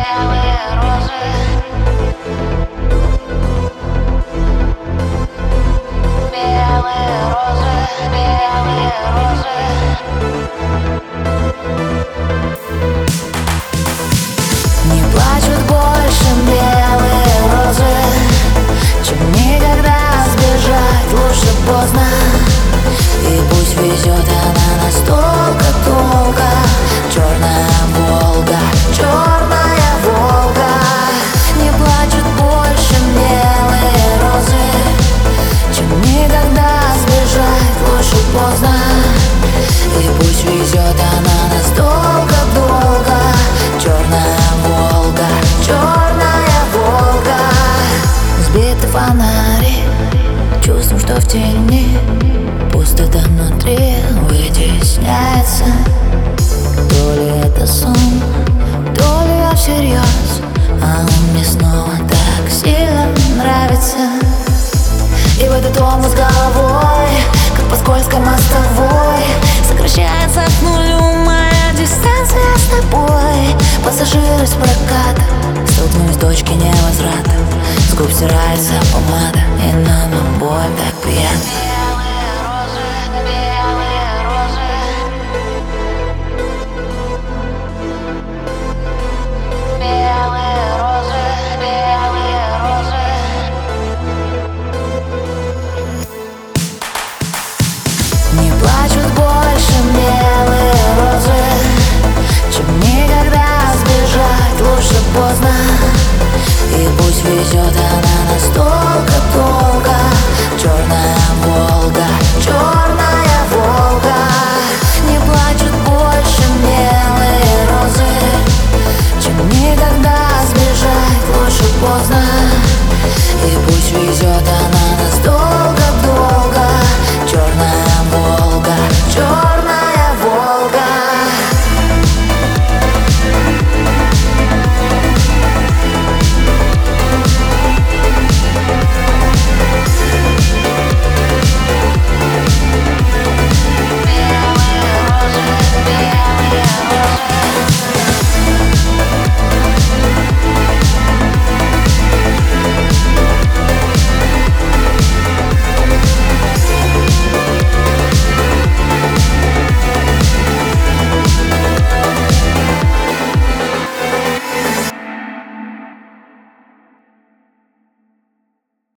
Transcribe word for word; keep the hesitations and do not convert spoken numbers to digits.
белые розы. Белые розы, белые розы. Не плачут больше белые розы, чем никогда сбежать лучше поздно. И пусть везет она настолько долго. Черная Волга, черная Волга. Не плачут больше белые розы, чем никогда сбежать лучше поздно. И пусть везет она настолько долго. Черная Волга, черная Волга. Сбиты фонари, чувствуем, что в тени пустота внутри вытесняется. То ли это сон, то ли я всерьез, а он мне снова так сильно нравится. И в этот омут с головой, как по скользкой мостовой, сокращается к нулю моя дистанция с тобой. Пассажиры с проката, столкнулись в точке невозврата. С губ стирается помада, и нам обоим так приятно.